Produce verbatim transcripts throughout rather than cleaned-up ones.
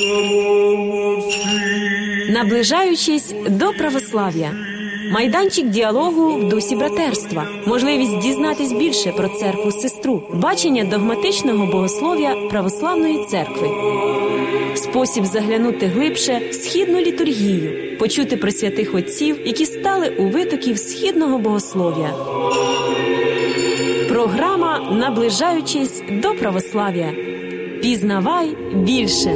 Наближаючись до православ'я. Майданчик діалогу в дусі братерства. Можливість дізнатись більше про церкву-сестру. Бачення догматичного богослов'я православної церкви. Спосіб заглянути глибше в східну літургію. Почути про святих отців, які стали у витоків східного богослов'я. Програма «Наближаючись до православ'я». Пізнавай більше.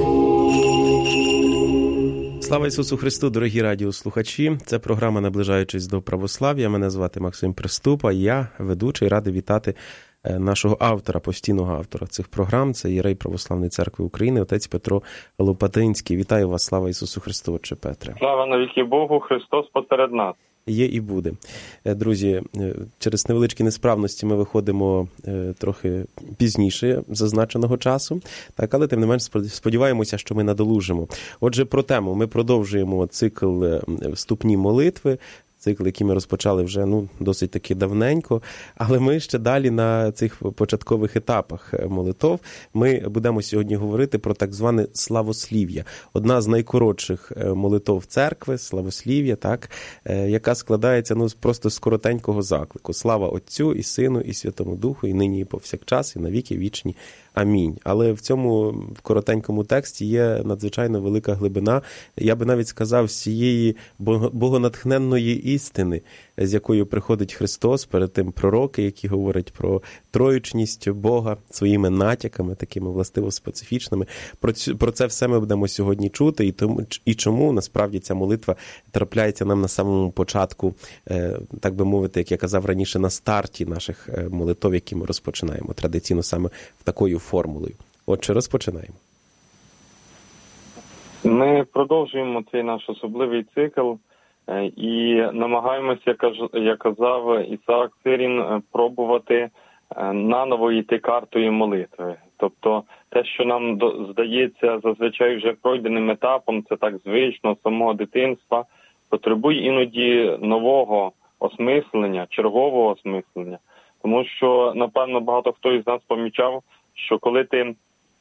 Слава Ісусу Христу, дорогі радіослухачі! Це програма «Наближаючись до православ'я». Мене звати Максим Приступа. Я ведучий, радий вітати нашого автора, постійного автора цих програм. Це єрей Православної Церкви України, отець Петро Лопатинський. Вітаю вас, слава Ісусу Христу, отче Петре. Слава навіки Богу, Христос посеред нас. Є і буде. Друзі, через невеличкі несправності ми виходимо трохи пізніше зазначеного часу, так, але тим не менш сподіваємося, що ми надолужимо. Отже, про тему. Ми продовжуємо цикл «Вступні молитви», цикл, який ми розпочали вже ну, досить таки давненько, але ми ще далі на цих початкових етапах молитов. Ми будемо сьогодні говорити про так зване славослів'я. Одна з найкоротших молитов церкви, славослів'я, так, яка складається ну, просто з коротенького заклику. Слава Отцю і Сину і Святому Духу, і нині, і повсякчас, і навіки вічні. Амінь. Але в цьому в коротенькому тексті є надзвичайно велика глибина, я би навіть сказав, всієї богонатхненної істини, з якою приходить Христос, перед тим пророки, які говорять про троїчність Бога своїми натяками, такими властиво специфічними. Про, цю, про це все ми будемо сьогодні чути, і, тому, і чому насправді ця молитва трапляється нам на самому початку, е, так би мовити, як я казав раніше, на старті наших молитов, які ми розпочинаємо традиційно саме в такою формулою. Отже, розпочинаємо. Ми продовжуємо цей наш особливий цикл і намагаємося, як казав Ісаак Сирін, пробувати наново йти картою молитви. Тобто те, що нам здається зазвичай вже пройденим етапом, це так звично, самого дитинства, потребує іноді нового осмислення, чергового осмислення. Тому що, напевно, багато хто із нас помічав, що коли ти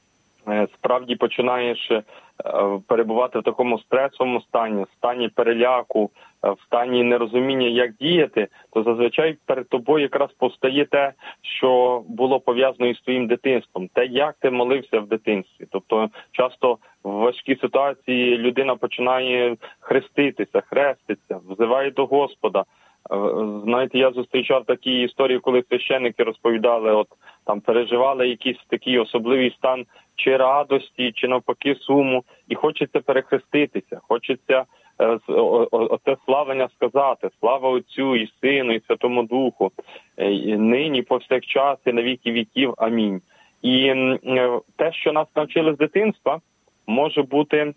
справді починаєш перебувати в такому стресовому стані, в стані переляку, в стані нерозуміння, як діяти, то зазвичай перед тобою якраз постає те, що було пов'язано із твоїм дитинством, те, як ти молився в дитинстві. Тобто часто в важкій ситуації людина починає хреститися, хреститься, взиває до Господа. Знаєте, я зустрічав такі історії, коли священники розповідали, от там переживали якийсь такий особливий стан чи радості, чи навпаки суму, і хочеться перехреститися, хочеться е, оце славлення сказати, слава Отцю і Сину і Святому Духу, е, і нині, повсякчас і на віки віків. Амінь. І е, те, що нас навчили з дитинства, може бути,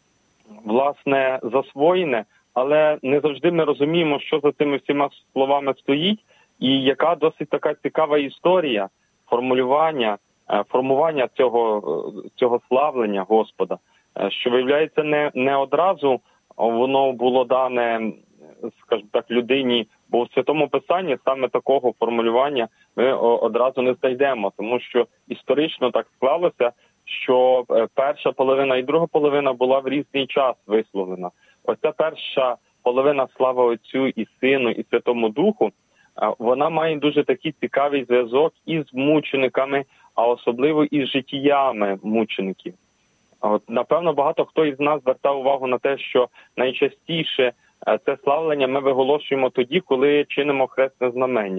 власне, засвоєне, але не завжди ми розуміємо, що за цими всіма словами стоїть, і яка досить така цікава історія формулювання, формування цього, цього славлення Господа, що, виявляється, не, не одразу воно було дане, скажімо так, людині, бо в Святому Писанні саме такого формулювання ми одразу не знайдемо, тому що історично так склалося, що перша половина і друга половина була в різний час висловлена. Оця перша половина слава Отцю і Сину і Святому Духу, вона має дуже такий цікавий зв'язок із мучениками, а особливо із життями мучеників. От, напевно, багато хто із нас звертав увагу на те, що найчастіше це славлення ми виголошуємо тоді, коли чинимо хресне знамення.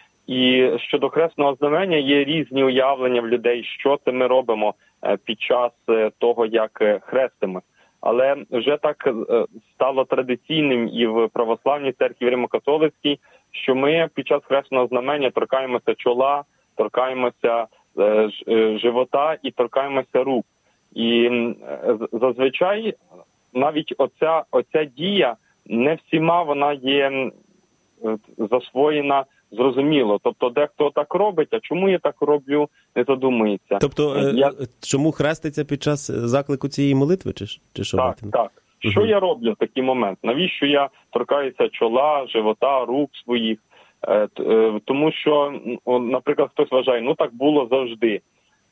І щодо хресного знамення є різні уявлення в людей, що це ми робимо під час того, як хрестимо. Але вже так стало традиційним і в православній церкві Римо-католицькій, що ми під час хресного знамення торкаємося чола, торкаємося живота і торкаємося рук. І зазвичай навіть оця, оця дія не всіма вона є засвоєна зрозуміло. Тобто дехто так робить, а чому я так роблю, не задумується. Тобто я... чому хреститься під час заклику цієї молитви? Чи, чи що? Так, так. Що угу. я роблю в такий момент? Навіщо я торкаюся чола, живота, рук своїх? Тому що, наприклад, хтось вважає, ну так було завжди.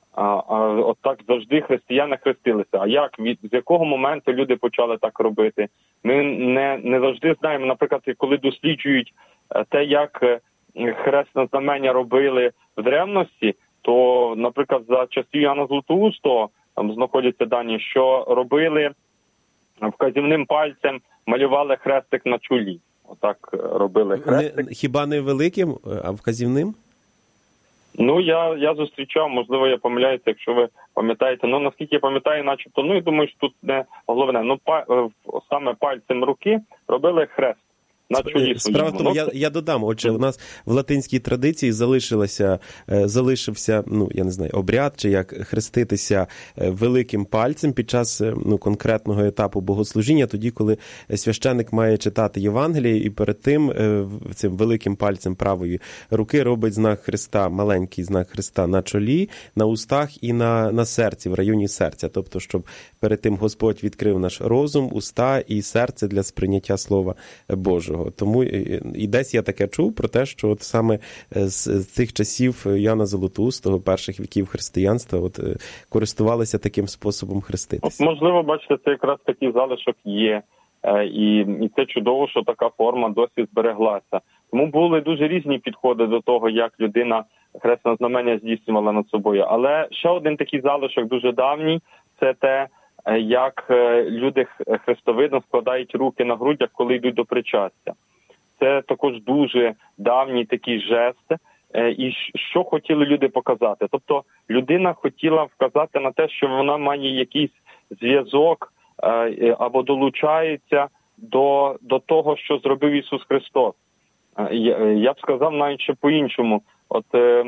А, а от так завжди християни хрестилися. А як, від з якого моменту люди почали так робити? Ми не, не завжди знаємо, наприклад, коли досліджують те, як хресне знамення робили в древності, то, наприклад, за часів Іоанна Златоустого там знаходяться дані, що робили вказівним пальцем, малювали хрестик на чолі. Отак робили хрестик. Не, хіба не великим, а вказівним? Ну, я, я зустрічав, можливо, я помиляюся, якщо ви пам'ятаєте. Ну, наскільки я пам'ятаю, начебто, ну, і думаю, що тут не головне. Ну, па, саме пальцем руки робили хрест на чолі. Справа в тому, я, я додам, отже, у нас в латинській традиції залишилося, залишився, ну, я не знаю, обряд, чи як хреститися великим пальцем під час, ну, конкретного етапу богослужіння, тоді, коли священик має читати Євангеліє, і перед тим цим великим пальцем правої руки робить знак Христа, маленький знак Христа на чолі, на устах і на, на серці, в районі серця. Тобто, щоб перед тим Господь відкрив наш розум, уста і серце для сприйняття Слова Божого. Тому і десь я таке чув про те, що от саме з цих часів Іоанна Золотоустого, перших віків християнства, от користувалися таким способом хреститися. От, можливо, бачите, це якраз такий залишок є. І, і це чудово, що така форма досі збереглася. Тому були дуже різні підходи до того, як людина хресне знамення здійснювала над собою. Але ще один такий залишок дуже давній – це те, як люди хрестовидно складають руки на грудях, коли йдуть до причастя. Це також дуже давній такий жест. І що хотіли люди показати? Тобто людина хотіла вказати на те, що вона має якийсь зв'язок або долучається до, до того, що зробив Ісус Христос. Я б сказав навіть ще по-іншому. От е,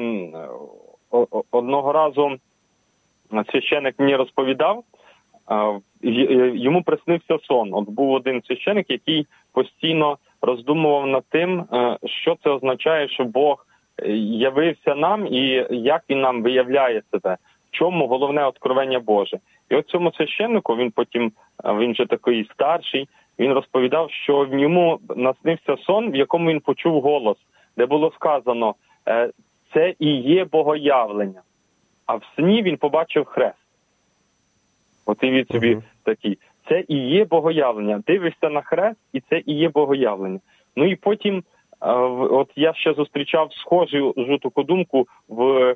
одного разу священик мені розповідав, йому приснився сон. От був один священик, який постійно роздумував над тим, що це означає, що Бог явився нам і як Він нам виявляє себе, в чому головне откровення Боже. І от цьому священнику, він потім, він вже такий старший, він розповідав, що в ньому наснився сон, в якому він почув голос, де було сказано, це і є богоявлення. А в сні він побачив хрест. От і від собі uh-huh. такі. Це і є богоявлення. Дивишся на хрест, і це і є богоявлення. Ну і потім, от я ще зустрічав схожу таку думку в,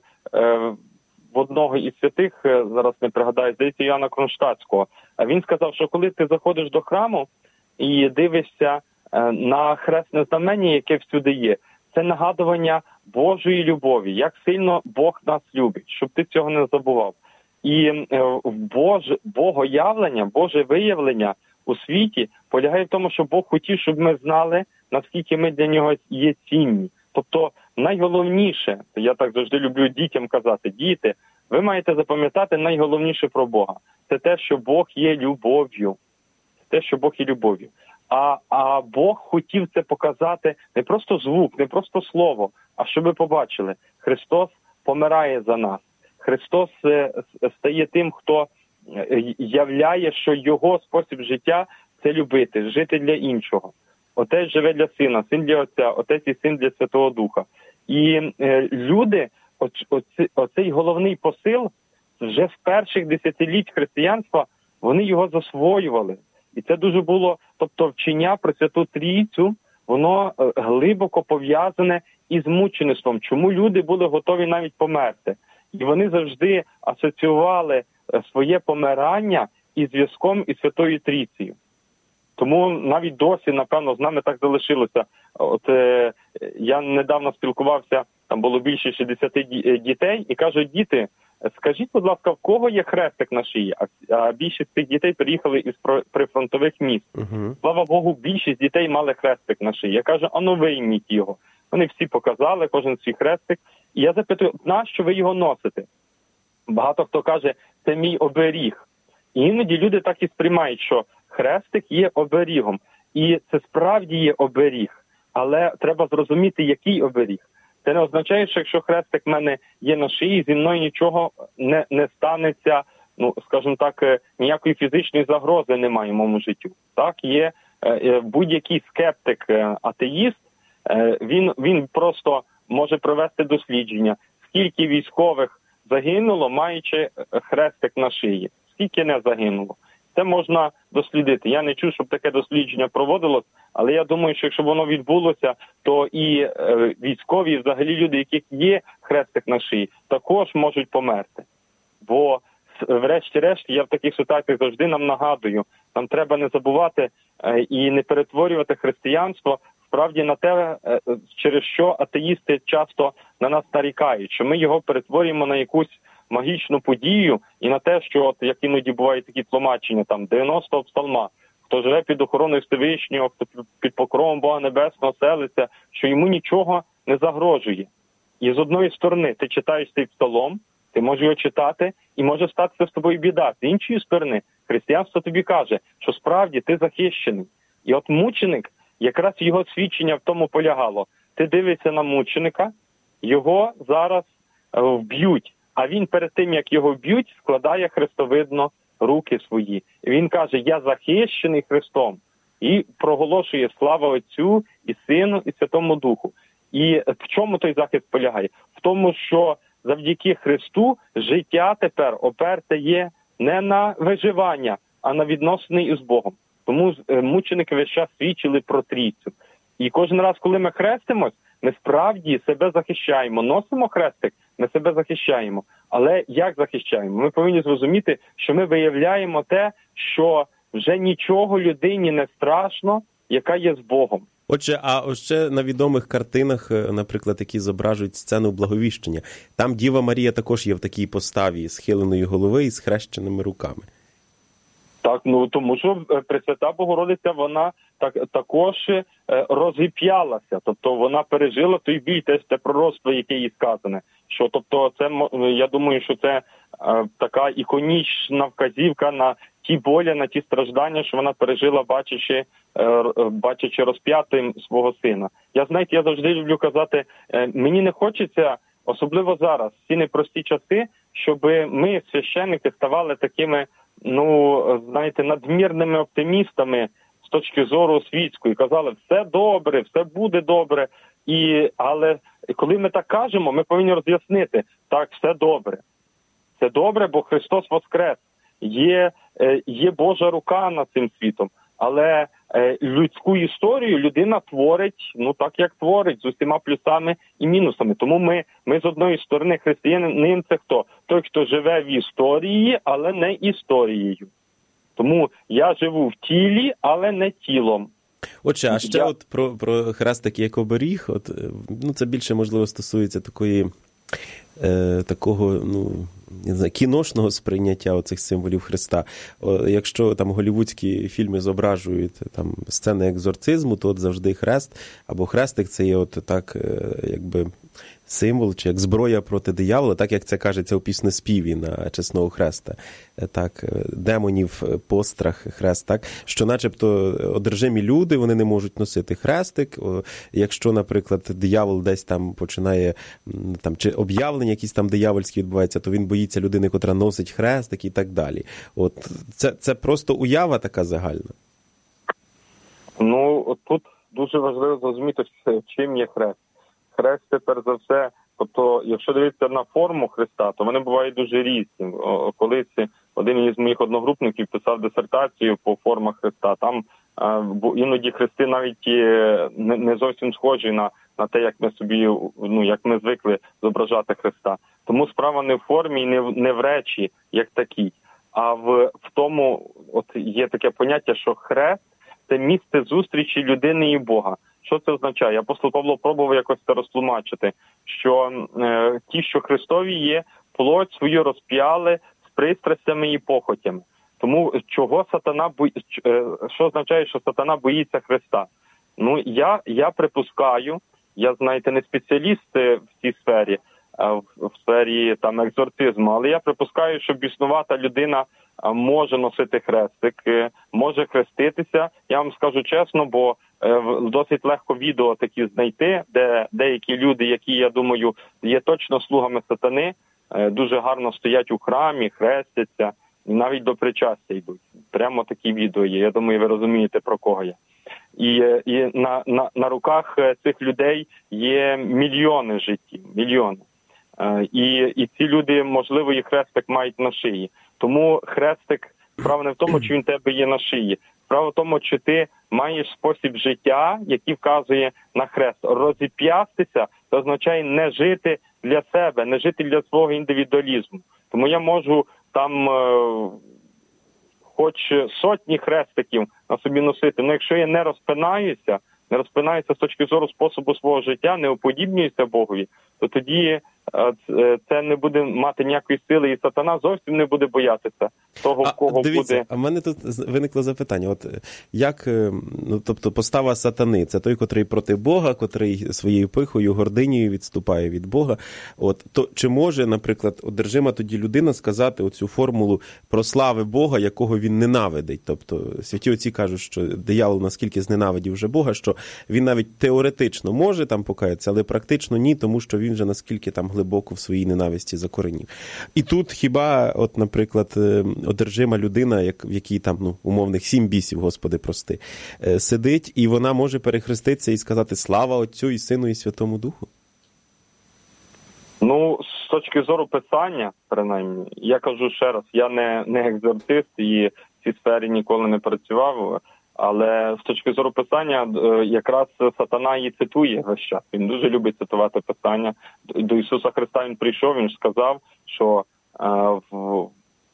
в одного із святих, зараз не пригадаю, здається, Іоанна Кронштадтського. Він сказав, що коли ти заходиш до храму і дивишся на хресне знамення, яке всюди є, це нагадування Божої любові, як сильно Бог нас любить, щоб ти цього не забував. І Боже, Богоявлення, Боже виявлення у світі полягає в тому, що Бог хотів, щоб ми знали, наскільки ми для Нього є цінні. Тобто найголовніше, я так завжди люблю дітям казати, діти, ви маєте запам'ятати найголовніше про Бога. Це те, що Бог є любов'ю. Це те, що Бог є любов'ю. А, а Бог хотів це показати не просто звук, не просто слово, а щоб ви побачили, Христос помирає за нас. Христос стає тим, хто являє, що його спосіб життя – це любити, жити для іншого. Отець живе для Сина, Син для Отця, Отець і Син для Святого Духа. І люди, оцей, оцей головний посил, вже в перших десятиліть християнства, вони його засвоювали. І це дуже було, тобто вчення про Святу Трійцю, воно глибоко пов'язане із мучеництвом. Чому люди були готові навіть померти? І вони завжди асоціювали своє помирання із зв'язком із Святою Трійцею. Тому навіть досі, напевно, з нами так залишилося. От е, я недавно спілкувався, там було більше шістдесят дітей, і кажуть, діти, скажіть, будь ласка, в кого є хрестик на шиї? А, а більшість цих дітей приїхали із прифронтових міст. Uh-huh. Слава Богу, більшість дітей мали хрестик на шиї. Я кажу, а ну вийміть його. Вони всі показали, кожен свій хрестик. І я запитую, нащо ви його носите? Багато хто каже, це мій оберіг. І іноді люди так і сприймають, що хрестик є оберігом. І це справді є оберіг. Але треба зрозуміти, який оберіг. Це не означає, що якщо хрестик в мене є на шиї, зі мною нічого не, не станеться, ну, скажімо так, ніякої фізичної загрози немає в моєму життю. Так, є е, будь-який скептик, атеїст, е, він, він просто може провести дослідження, скільки військових загинуло, маючи хрестик на шиї? Скільки не загинуло? Це можна дослідити. Я не чув, щоб таке дослідження проводилось, але я думаю, що якщо воно відбулося, то і е, військові, і взагалі люди, яких є хрестик на шиї, також можуть померти. Бо врешті-решт, я в таких ситуаціях завжди нам нагадую, нам треба не забувати е, і не перетворювати християнство справді на те, е, через що атеїсти часто на нас нарікають, що ми його перетворюємо на якусь магічну подію і на те, що, от, як іноді бувають такі тлумачення, там, дев'яностого псалма, хто живе під охороною Всевишнього, хто під покровом Бога Небесного селиться, що йому нічого не загрожує. І з одної сторони ти читаєш цей псалом, ти можеш його читати, і може статися з тобою біда. З іншої сторони, християнство тобі каже, що справді ти захищений. І от мученик, якраз його свідчення в тому полягало. Ти дивишся на мученика, його зараз е, вб'ють, а він перед тим, як його б'ють, складає хрестовидно руки свої. І він каже, я захищений Христом. І проголошує слава Отцю, і Сину, і Святому Духу. І в чому той захист полягає? В тому, що завдяки Христу життя тепер оперте є не на виживання, а на відносини із Богом. Тому мученики весь час свідчили про трійцю. І кожен раз, коли ми хрестимось, ми справді себе захищаємо. Носимо хрестик, ми себе захищаємо. Але як захищаємо? Ми повинні зрозуміти, що ми виявляємо те, що вже нічого людині не страшно, яка є з Богом. Отже, а ще на відомих картинах, наприклад, які зображують сцену Благовіщення, там Діва Марія також є в такій поставі схиленої голови і з хрещеними руками. Так, ну тому що Пресвята Богородиця, вона так, також розіп'ялася, тобто вона пережила той біль, теж те пророцтво, яке їй сказане. Що, тобто, це, я думаю, що це е, така іконічна вказівка на ті болі, на ті страждання, що вона пережила, бачачи, е, бачачи розп'ятим свого сина. Я, знаєте, я завжди люблю казати, е, мені не хочеться, особливо зараз, в ці непрості часи, щоб ми, священники, ставали такими, ну, знаєте, надмірними оптимістами з точки зору світської. Казали, все добре, все буде добре. І, але коли ми так кажемо, ми повинні роз'яснити, так, все добре. Все добре, бо Христос воскрес. Є, є Божа рука над цим світом. Але людську історію людина творить, ну так, як творить, з усіма плюсами і мінусами. Тому ми, ми з одної сторони, християнин – це хто? Той, хто живе в історії, але не історією. Тому я живу в тілі, але не тілом. Отже, а ще я... от про, про хрестик як оберіг, от, ну, це більше, можливо, стосується такої, е, такого, ну, не знаю, кіношного сприйняття оцих символів Христа. О, якщо там голівудські фільми зображують там сцени екзорцизму, то от завжди хрест, або хрестик – це є от так, е, якби, символ, чи як зброя проти диявола, так як це кажеться у піснеспіві на чесного хреста. Так, демонів пострах, хрест, так, що начебто одержимі люди, вони не можуть носити хрестик. Якщо, наприклад, диявол десь там починає, там, чи об'явлення якісь там диявольські відбуваються, то він боїться людини, котра носить хрестик і так далі. От, це, це просто уява така загальна. Ну, тут дуже важливо зрозуміти, чим є хрест. Хрест, перш за все, тобто, якщо дивитися на форму хреста, то вони бувають дуже різні. Колись один із моїх одногрупників писав дисертацію по формах хреста. Там бо іноді хрести навіть не зовсім схожі на, на те, як ми собі, ну, як ми звикли зображати хреста. Тому справа не в формі і не в, не в речі, як такій, а в, в тому, от є таке поняття, що хрест – це місце зустрічі людини і Бога. Що це означає? Апостол Павло пробував якось це розтлумачити, що е, ті, що Христові є, плоть свою розп'яли з пристрастями і похотями. Тому чого сатана бої... що означає, що сатана боїться Христа? Ну, я, я припускаю, я, знаєте, не спеціаліст в цій сфері, в, в сфері там екзорцизму, але я припускаю, що біснувата людина може носити хрестик, може хреститися. Я вам скажу чесно, бо досить легко відео такі знайти, де деякі люди, які, я думаю, є точно слугами сатани, дуже гарно стоять у храмі, хрестяться, і навіть до причастя йдуть. Прямо такі відео є. Я думаю, ви розумієте, про кого я. І, і на, на, на руках цих людей є мільйони життів, мільйони. І, і ці люди, можливо, і хрестик мають на шиї. Тому хрестик, справа не в тому, чи він тебе є на шиї. Справа в тому, чи ти маєш спосіб життя, який вказує на хрест. Розіп'ястися – це означає не жити для себе, не жити для свого індивідуалізму. Тому я можу там е, хоч сотні хрестиків на собі носити, але якщо я не розпинаюся, не розпинаюся з точки зору способу свого життя, не уподібнююся Богові, то тоді це не буде мати ніякої сили, і сатана зовсім не буде боятися того, в кого а, дивіться, буде. А в мене тут виникло запитання. От як, ну, тобто постава сатани, це той, котрий проти Бога, котрий своєю пихою, гординею відступає від Бога. От, то чи може, наприклад, одержима тоді людина сказати оцю формулу про слави Бога, якого він ненавидить? Тобто святі отці кажуть, що диявол наскільки зненавидів вже Бога, що він навіть теоретично може там покаятися, але практично ні, тому що він вже наскільки там глибоко в своїй ненависті закоренів. І тут хіба, от, наприклад, одержима людина, як, в якій там, ну, умовних сім бісів, Господи, прости, сидить, і вона може перехреститися і сказати «Слава Отцю і Сину і Святому Духу»? Ну, з точки зору Писання, принаймні, я кажу ще раз, я не, не екзорцист і в цій сфері ніколи не працював, але з точки зору Писання якраз сатана її цитує весь час. Він дуже любить цитувати Писання. До Ісуса Христа він прийшов, він ж сказав, що в...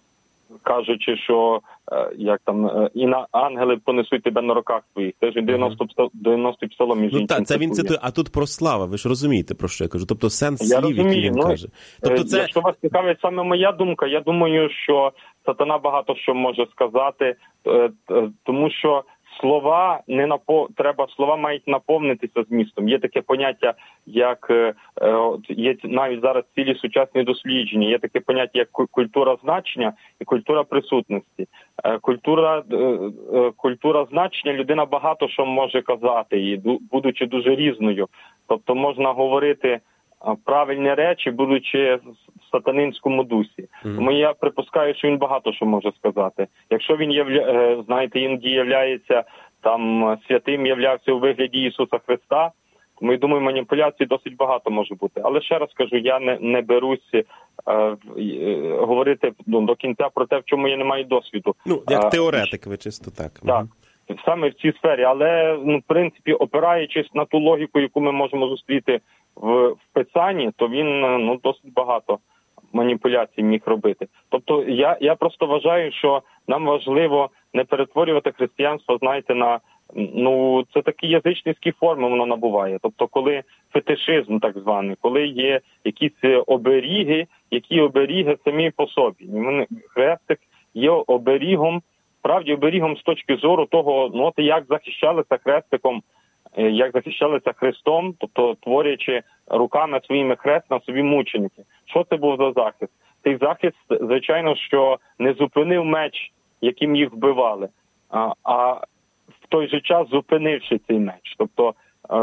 кажучи, що як там і на ангели понесуть тебе на руках своїх. Це ж дев'яностий псалом між іншим. Ну так, це він цитує. А тут про слава, ви ж розумієте, про що я кажу? Тобто сенс я слів, розумію, який він ну, каже. Тобто це... Якщо вас цікавить саме моя думка, я думаю, що сатана багато що може сказати, тому що слова не напов... треба, слова мають наповнитися змістом. Є таке поняття, як е, є навіть зараз цілі сучасні дослідження. Є таке поняття, як культура значення і культура присутності. Е, культура, е, е, культура значення людина багато що може казати, і будучи дуже різною. Тобто можна говорити правильні речі, будучи в сатанинському дусі. Mm-hmm. Тому я припускаю, що він багато що може сказати. Якщо він явля... знаєте, іноді являється там святим, являвся у вигляді Ісуса Христа, тому я думаю, маніпуляцій досить багато може бути. Але ще раз кажу, я не, не берусь е, е, говорити ну, до кінця про те, в чому я не маю досвіду. Ну, як теоретик ви чисто так. Так. Mm-hmm. Саме в цій сфері, але, ну, в принципі, опираючись на ту логіку, яку ми можемо зустріти в, в Писанні, то він, ну, досить багато маніпуляцій міг робити. Тобто я, я просто вважаю, що нам важливо не перетворювати християнство, знаєте, на, ну, це такі язичницькі форми воно набуває. Тобто коли фетишизм так званий, коли є якісь оберіги, які оберіги самі по собі. Хрестик є оберігом, справді оберігом з точки зору того, ну, от як захищалися хрестиком, як захищалися Христом, тобто творячи руками своїми хрест на собі мученики. Що це був за захист? Цей захист, звичайно, що не зупинив меч, яким їх вбивали, а, а в той же час зупинивши цей меч. Тобто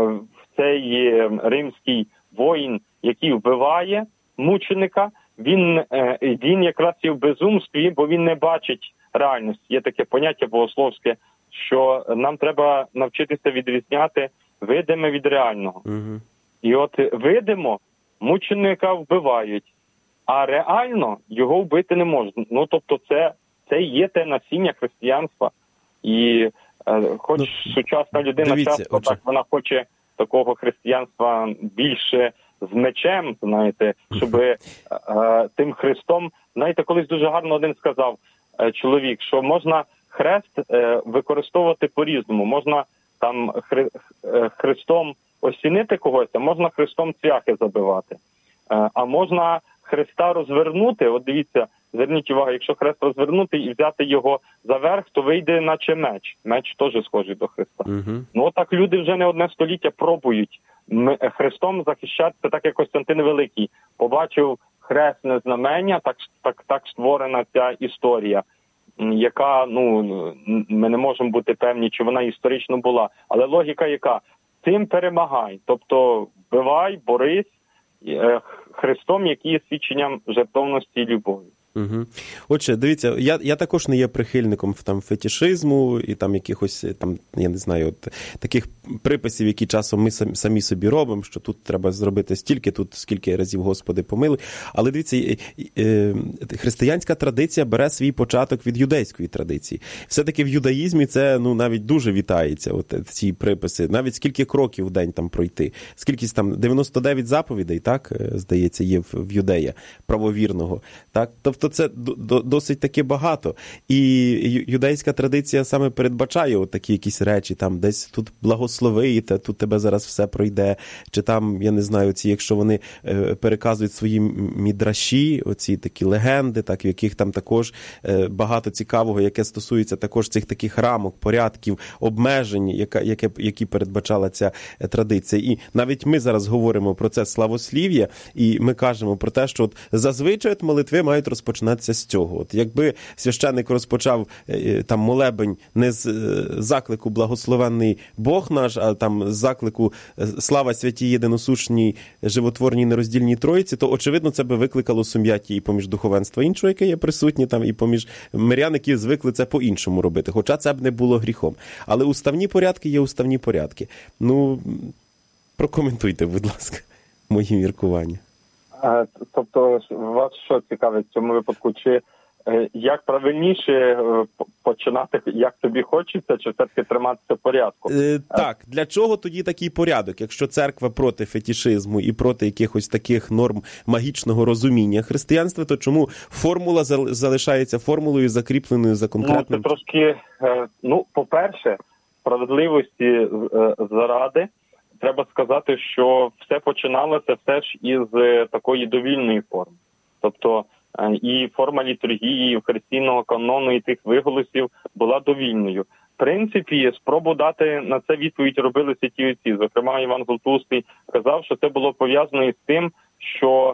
цей римський воїн, який вбиває мученика, він, він якраз є в безумстві, бо він не бачить реальності. Є таке поняття богословське, що нам треба навчитися відрізняти видиме від реального. Uh-huh. І от видимо, мученика вбивають, а реально його вбити не можна. Ну, тобто це, це є те насіння християнства. І е, хоч ну, сучасна людина дивіться, часто отже. так, вона хоче такого християнства більше з мечем, знаєте, щоб е, е, тим Христом, знаєте, колись дуже гарно один сказав е, чоловік, що можна хрест е, використовувати по-різному. Можна там хри, е, хрестом осінити когось, а можна хрестом цвяхи забивати. Е, а можна хреста розвернути, от дивіться, зверніть увагу, якщо хрест розвернути і взяти його за верх, то вийде наче меч. Меч теж схожий до Христа. Uh-huh. Ну, отак люди вже не одне століття пробують хрестом захищатися, так як Костянтин Великий. Побачив хресне знамення, так, так, так створена ця історія, яка, ну, ми не можемо бути певні, чи вона історично була. Але логіка яка? Цим перемагай. Тобто вбивай, борись Христом, який є свідченням жертовності і любові. Угу. Отже, дивіться, я, я також не є прихильником там фетішизму і там якихось, там, я не знаю, от, таких приписів, які часом ми самі собі робимо, що тут треба зробити стільки, тут скільки разів Господи помилуй. Але дивіться, християнська традиція бере свій початок від юдейської традиції. Все-таки в юдаїзмі це, ну, навіть дуже вітається, от ці приписи. Навіть скільки кроків в день там пройти. Скількись там, дев'яносто дев'ять заповідей, так, здається, є в, в юдея, правовірного, так? Тобто це досить таки багато. І юдейська традиція саме передбачає от такі якісь речі, там десь тут благослови, та тут тебе зараз все пройде, чи там, я не знаю, ці, якщо вони переказують свої мідраші, оці такі легенди, так, в яких там також багато цікавого, яке стосується також цих таких рамок, порядків, обмежень, яка, яке, які передбачала ця традиція. І навіть ми зараз говоримо про це славослів'я, і ми кажемо про те, що от зазвичай от молитви мають розпочинатися з цього. От якби священник розпочав там молебень не з заклику «Благословенний Бог наш», а там з заклику «Слава святій єдиносушній, животворній, нероздільній Троїці», то, очевидно, це би викликало сум'яття і поміж духовенства іншого, яке є присутнє там, і поміж мирян, які звикли це по-іншому робити. Хоча це б не було гріхом. Але уставні порядки є уставні порядки. Ну, прокоментуйте, будь ласка, мої міркування. Тобто, вас що цікавить в цьому випадку? Чи як правильніше починати, як тобі хочеться, чи все-таки триматися порядку? Е, так, для чого тоді такий порядок? Якщо церква проти фетішизму і проти якихось таких норм магічного розуміння християнства, то чому формула залишається формулою, закріпленою за конкретним? Ну, це трошки, ну, по-перше, справедливості заради, треба сказати, що все починалося все ж із такої довільної форми. Тобто і форма літургії, і християнського канону, і тих виголосів була довільною. В принципі, спробу дати на це відповідь робили святі отці. Зокрема, Іван Златоустий казав, що це було пов'язано із тим, що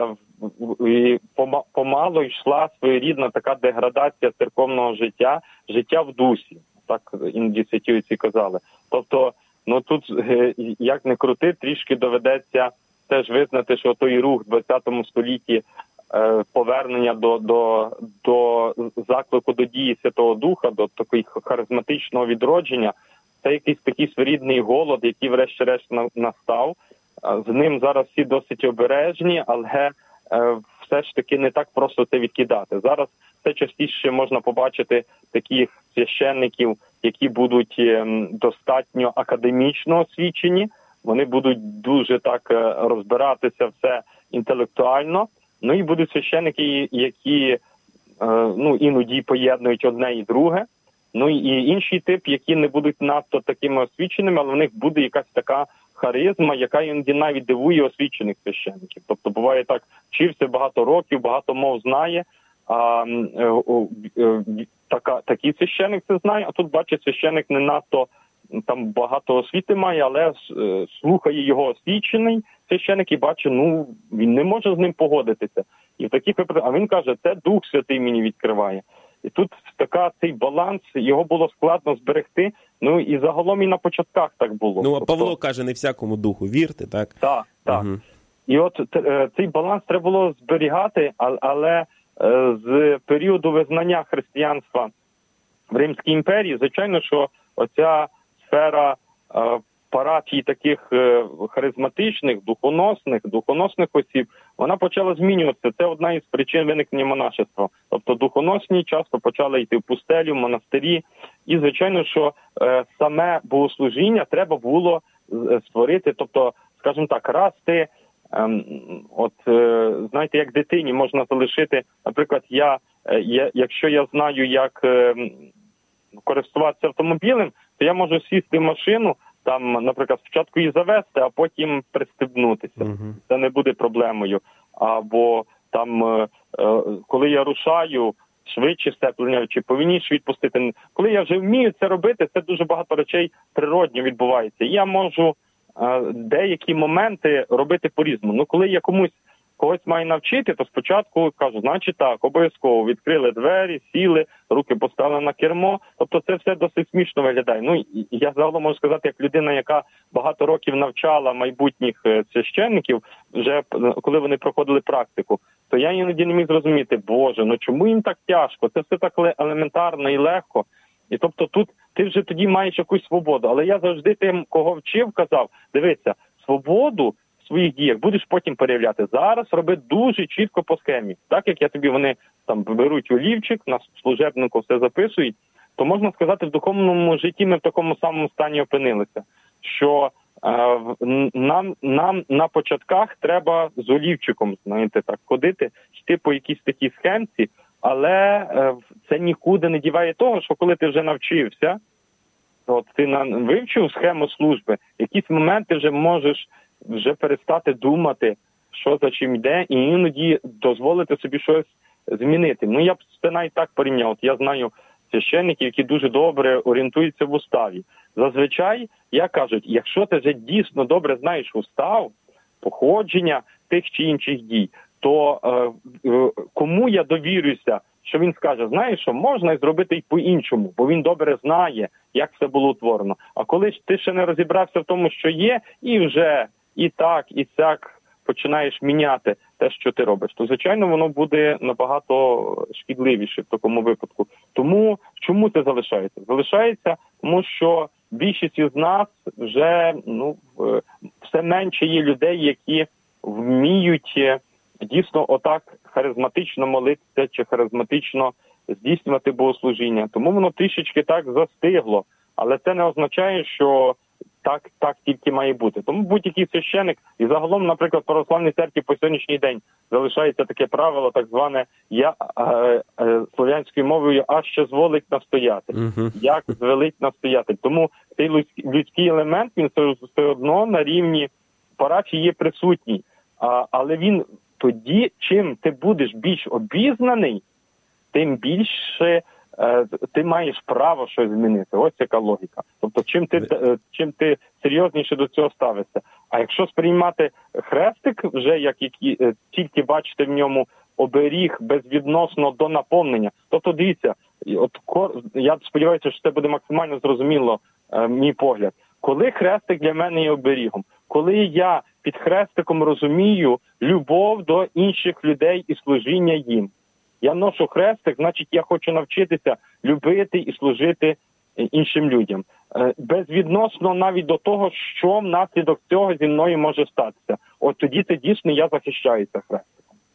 е, помало йшла своєрідна така деградація церковного життя, життя в дусі. Так іноді святі отці казали. Тобто, ну тут, як не крути, трішки доведеться теж визнати, що той рух в двадцятому столітті повернення до, до, до заклику до дії Святого Духа, до такого харизматичного відродження, це якийсь такий своєрідний голод, який врешті-решт настав. З ним зараз всі досить обережні, але все ж таки не так просто це відкидати. Зараз все частіше можна побачити таких священників, які будуть достатньо академічно освічені, вони будуть дуже так розбиратися все інтелектуально. Ну і будуть священики, які ну, іноді поєднують одне і друге. Ну і інший тип, які не будуть надто такими освіченими, але в них буде якась така харизма, яка іноді навіть дивує освічених священиків. Тобто буває так, вчився багато років, багато мов знає, а така, такий священик це знає, а тут, бачить, священик не надто там багато освіти має, але слухає його освічений священик і бачить, ну, він не може з ним погодитися. І в таких випадках, а він каже, це Дух Святий мені відкриває. І тут така, цей баланс, його було складно зберегти, ну і загалом і на початках так було. Ну, а Павло тобто, каже, не всякому духу вірте, так? Так, так. Угу. І от цей баланс треба було зберігати, але з періоду визнання християнства в Римській імперії, звичайно, що оця сфера е, парафій таких е, харизматичних, духоносних, духоносних осіб, вона почала змінюватися. Це одна із причин виникнення монашества. Тобто духоносні часто почали йти в пустелю, в монастирі. І, звичайно, що е, саме богослужіння треба було створити. Тобто, скажімо так, раз ти, е, от, е, знаєте, як дитині можна залишити, наприклад, я, е, я якщо я знаю, як е, користуватися автомобілем, то я можу сісти в машину, там, наприклад, спочатку її завести, а потім пристебнутися. Uh-huh. Це не буде проблемою. Або там, коли я рушаю, швидше степлення, чи повільніше відпустити. Коли я вже вмію це робити, це дуже багато речей природньо відбувається. Я можу деякі моменти робити по-різному. Ну, коли я комусь когось має навчити, то спочатку кажу, значить так, обов'язково відкрили двері, сіли, руки поставили на кермо. Тобто це все досить смішно виглядає. Ну, я загалом можу сказати, як людина, яка багато років навчала майбутніх священників, вже коли вони проходили практику, то я іноді не міг зрозуміти, Боже, ну чому їм так тяжко? Це все так елементарно і легко. І тобто тут ти вже тоді маєш якусь свободу. Але я завжди тим, кого вчив, казав, дивіться, свободу в своїх діях будеш потім переявляти. Зараз роби дуже чітко по схемі. Так, як я тобі, вони там беруть олівчик, на служебнику все записують, то можна сказати, в духовному житті ми в такому самому стані опинилися, що е, нам, нам на початках треба з олівчиком, знаєте, так, ходити, йти по якійсь такій схемці, але е, це нікуди не діває того, що коли ти вже навчився, от ти на, вивчив схему служби, якісь моменти вже можеш вже перестати думати, що за чим йде, і іноді дозволити собі щось змінити. Ну, я б це навіть так порівняв. От я знаю священників, які дуже добре орієнтуються в уставі. Зазвичай, як кажуть, якщо ти вже дійсно добре знаєш устав, походження тих чи інших дій, то е, е, кому я довірюся, що він скаже, знаєш що, можна зробити і по-іншому, бо він добре знає, як все було утворено. А коли ти ще не розібрався в тому, що є, і вже і так, і сяк починаєш міняти те, що ти робиш, то, звичайно, воно буде набагато шкідливіше в такому випадку. Тому чому це залишається? Залишається, тому що більшість із нас вже ну, все менше є людей, які вміють дійсно отак харизматично молитися чи харизматично здійснювати богослужіння. Тому воно трішечки так застигло. Але це не означає, що так, так тільки має бути. Тому будь-який священик, і загалом, наприклад, в православній церкві по сьогоднішній день залишається таке правило, так зване я е, е, слов'янською мовою, а що зволить настоятель. Uh-huh. Як звелить настоятель. Тому цей людський елемент, він все одно на рівні парафії є присутній. А, але він тоді, чим ти будеш більш обізнаний, тим більше е, ти маєш право щось змінити. Ось яка логіка. Тобто, чим ти, е, чим ти серйозніше до цього ставишся. А якщо сприймати хрестик, вже як які, е, тільки бачите в ньому оберіг безвідносно до наповнення, тобто дивіться, от, я сподіваюся, що це буде максимально зрозуміло, е, мій погляд. Коли хрестик для мене є оберігом? Коли я під хрестиком розумію любов до інших людей і служіння їм. Я ношу хрестик, значить я хочу навчитися любити і служити іншим людям. Безвідносно навіть до того, що внаслідок цього зі мною може статися. От тоді це дійсно я захищаюся хрестиком.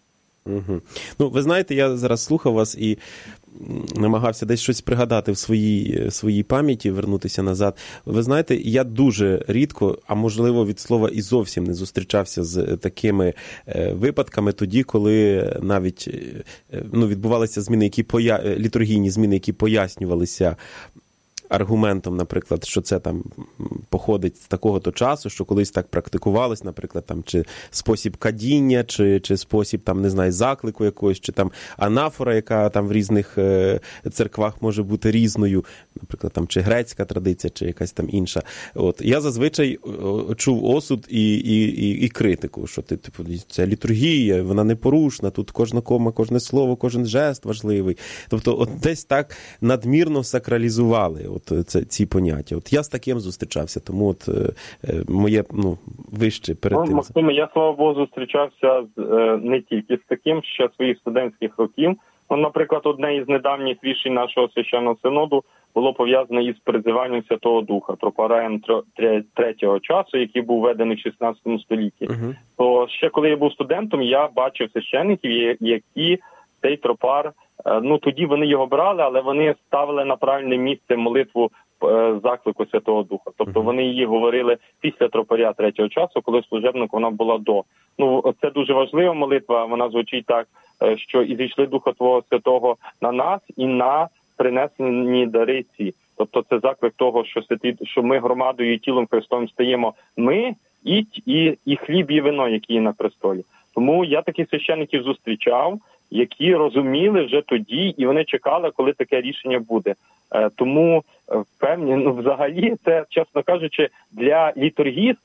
Угу. Ну, ви знаєте, я зараз слухав вас і намагався десь щось пригадати в своїй, своїй пам'яті, вернутися назад. Ви знаєте, я дуже рідко, а можливо від слова і зовсім не зустрічався з такими е, випадками тоді, коли навіть е, ну, відбувалися зміни, які поя... літургійні зміни, які пояснювалися аргументом, наприклад, що це там походить з такого-то часу, що колись так практикувалось, наприклад, там, чи спосіб кадіння, чи, чи спосіб, там, не знаю, заклику якогось, чи там анафора, яка там в різних е, церквах може бути різною, наприклад, там, чи грецька традиція, чи якась там інша. От. Я зазвичай чув осуд і, і, і, і критику, що ти, типу, це літургія, вона непорушна, тут кожна кома, кожне слово, кожен жест важливий. Тобто, от десь так надмірно сакралізували от це, ці поняття. От я з таким зустрічався, тому от е, моє, ну, вище перед ну, тим. Максиме, я, слава Богу, зустрічався з, е, не тільки з таким, ще своїх студентських років. Ну, наприклад, одне із недавніх рішень нашого священного синоду було пов'язане із призиванням Святого Духа, тропареєм третього часу, який був введений в шістнадцятому столітті. Uh-huh. То ще коли я був студентом, я бачив священників, які цей тропар, ну тоді вони його брали, але вони ставили на правильне місце молитву заклику Святого Духа. Тобто вони її говорили після тропаря третього часу, коли служебник вона була до. Ну, це дуже важлива молитва, вона звучить так, що «І зійшли Духа Твого Святого на нас і на принесені дари ці». Тобто це заклик того, що, святі, що ми громадою і тілом Христовим стаємо ми і, і, і хліб і вино, які є на престолі. Тому я таких священників зустрічав, які розуміли вже тоді, і вони чекали, коли таке рішення буде. Е, тому, певні, ну, взагалі, це, чесно кажучи, для літургіста,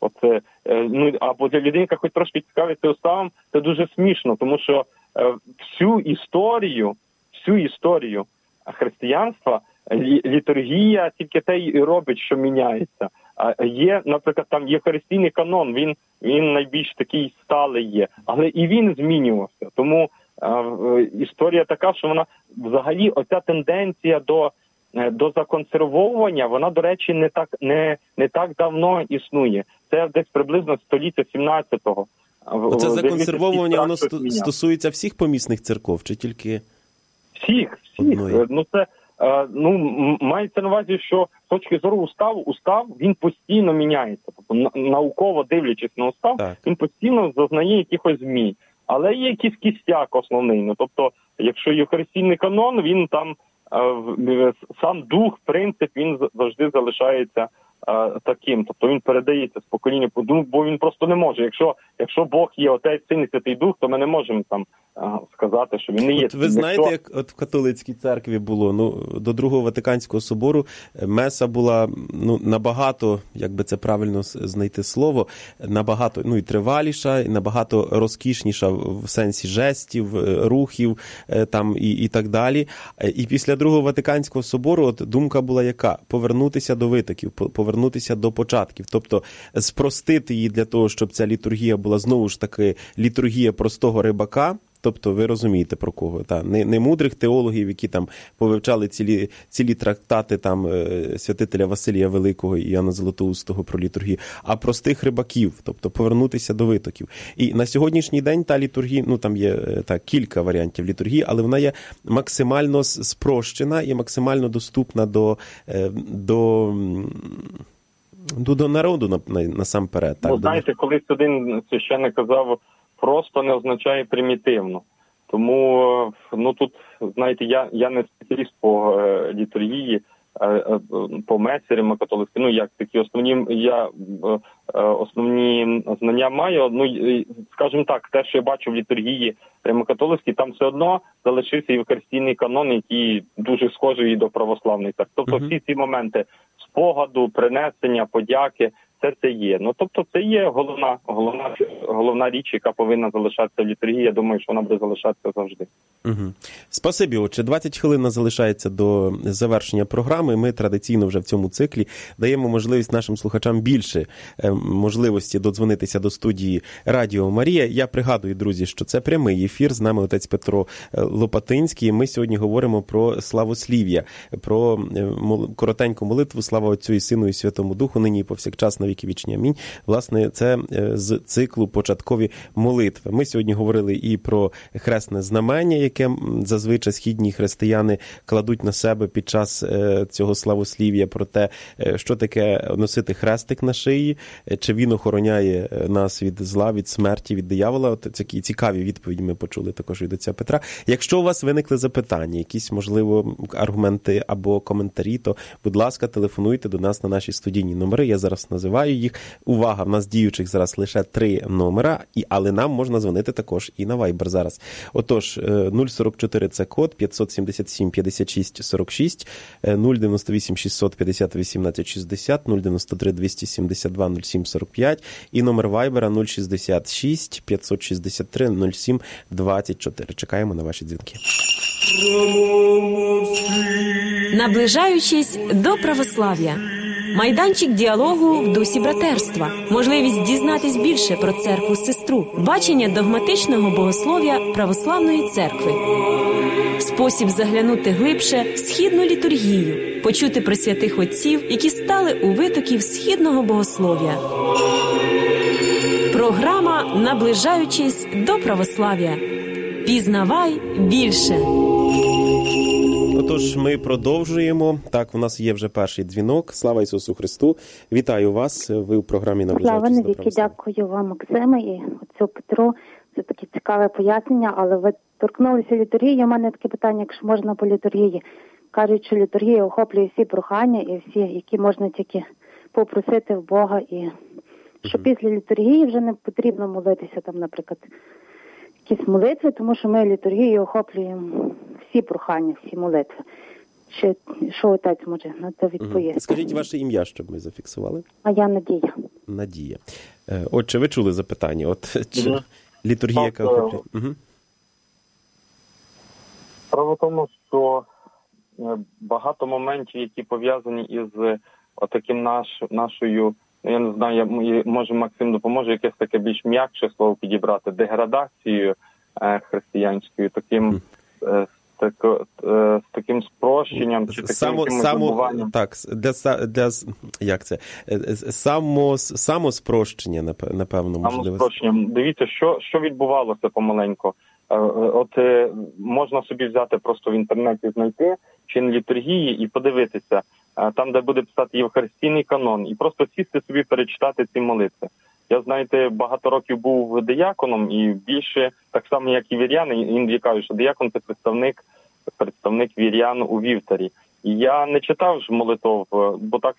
Оце, ну, або для людини, яка хоч трошки цікавиться уставом, це дуже смішно, тому що всю історію, всю історію християнства літургія тільки те і робить, що міняється. А є, наприклад, там євхаристійний канон, він, він найбільш такий сталий є, але і він змінювався. Тому е, історія така, що вона взагалі оця тенденція до до законсервовування, вона, до речі, не так не, не так давно існує. Це десь приблизно століття сімнадцятого. Оце законсервовування, воно стосується всіх помісних церков, чи тільки всіх, всіх. Одної? Ну це ну мається на увазі, що з точки зору уставу, устав він постійно міняється. Тобто науково дивлячись на устав, так. Він постійно зазнає якихось змін. Але є якийсь кістяк основний. Ну тобто, якщо євхаристійний канон, він там сам дух, принцип, він завжди залишається а, таким. Тобто він передається з покоління, бо він просто не може. Якщо, якщо Бог є Отець, Син і Святий Дух, то ми не можемо там а, сказати, що він не є. От ви знаєте, як от в католицькій церкві було, ну, до Другого Ватиканського собору меса була, ну, набагато, як би це правильно знайти слово, набагато, ну, і триваліша, і набагато розкішніша в сенсі жестів, рухів, там, і, і так далі. І після Другого Ватиканського собору от думка була яка? Повернутися до витоків, повернутися до початків. Тобто спростити її для того, щоб ця літургія була знову ж таки літургія простого рибака. Тобто ви розумієте про кого. Та, не, не мудрих теологів, які там повивчали цілі, цілі трактати там святителя Василія Великого і Іоанна Златоустого про літургію, а простих рибаків, тобто повернутися до витоків. І на сьогоднішній день та літургія, ну там є так, кілька варіантів літургії, але вона є максимально спрощена і максимально доступна до, до, до, до народу насамперед. Так, ну, знаєте, до... колись один священник казав, просто не означає примітивно. Тому, ну тут, знаєте, я, я не спеціаліст по е, літургії, е, е, по месерам католицьким, ну як такі основні, я е, основні знання маю, ну, скажімо так, те, що я бачу в літургії римокатолицькій, там все одно залишився євхаристійний канон, який дуже схожий і до православної. Так, тобто uh-huh. всі ці моменти спогаду, принесення, подяки, це це є. Ну, тобто це є головна, головна, головна річ, яка повинна залишатися в літургії. Я думаю, що вона буде залишатися завжди. Угу. Спасибі, отче. двадцять хвилин залишається до завершення програми. Ми традиційно вже в цьому циклі даємо можливість нашим слухачам більше можливості додзвонитися до студії Радіо Марія. Я пригадую, друзі, що це прямий ефір. З нами отець Петро Лопатинський. Ми сьогодні говоримо про славослів'я, про коротеньку молитву «Слава Отцю і Сину і Святому Духу, нині і повсякчас на віки вічні. Амінь». Власне, це з циклу «Початкові молитви». Ми сьогодні говорили і про хресне знамення, яке зазвичай східні християни кладуть на себе під час цього славослів'я, про те, що таке носити хрестик на шиї, чи він охороняє нас від зла, від смерті, від диявола. От такі цікаві відповіді ми почули також від отця Петра. Якщо у вас виникли запитання, якісь, можливо, аргументи або коментарі, то, будь ласка, телефонуйте до нас на наші студійні номери. Я зараз називаю їх. Увага, в нас діючих зараз лише три номера, і, але нам можна дзвонити також і на Viber зараз. Отож, нуль сорок чотири це код, п'ятсот сімдесят сім п'ятдесят шість сорок шість, нуль дев'яносто вісім шістсот п'ятдесят вісімнадцять шістдесят, нуль дев'яносто три двісті сімдесят два нуль сім сорок п'ять і номер Viber нуль шістдесят шість п'ятсот шістдесят три нуль сім двадцять чотири. Чекаємо на ваші дзвінки. Наближаючись до православ'я. Майданчик діалогу в дусі братерства. Можливість дізнатись більше про церкву-сестру. Бачення догматичного богослов'я православної церкви. Спосіб заглянути глибше в східну літургію. Почути про святих отців, які стали у витоків східного богослов'я. Програма «Наближаючись до православ'я». Пізнавай більше. Отож, ми продовжуємо. Так, у нас є вже перший дзвінок. Слава Ісусу Христу. Вітаю вас. Ви у програмі «Наближаючись до православ'я». Слава навіки. Дякую вам, Максиме, і отцю Петру. Це таке цікаве пояснення, але ви торкнулися літургії. У мене таке питання, якщо можна по літургії. Кажуть, що літургія охоплює всі прохання і всі, які можна тільки попросити в Бога. І що угу. після літургії вже не потрібно молитися, там, наприклад, якісь молитви, тому що ми літургією охоплюємо всі прохання, всі молитви. Чи що отець може на це відповісти? Угу. Скажіть ваше ім'я, щоб ми зафіксували. А я Надія. надія. Отже, ви чули запитання? От чи Mm-hmm. літургія, яка охоплює? Угу. Справа в тому, що багато моментів, які пов'язані із отаким наш, нашою, я не знаю, може Максим допоможе якесь таке більш м'якше слово підібрати, деградацією християнською, таким mm. Так, з таким спрощенням чи таким само, само, так, для, для, як це? Само, самоспрощення, напевно, можливо. Самоспрощення. Дивіться, що, що відбувалося помаленько. От можна собі взяти просто в інтернеті, знайти чин літургії і подивитися, там, де буде писати Євхаристійний канон, і просто сісти собі перечитати ці молитви. Я, знаєте, багато років був дияконом, і більше, так само, як і віряни, іноді кажуть, що диякон – це представник, представник вірян у вівтарі. І я не читав ж молитов, бо так